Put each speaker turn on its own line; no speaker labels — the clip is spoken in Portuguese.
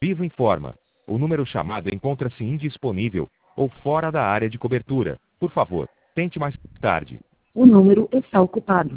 Vivo informa. O número chamado encontra-se indisponível ou fora da área de cobertura. Por favor, tente mais tarde.
O número está ocupado.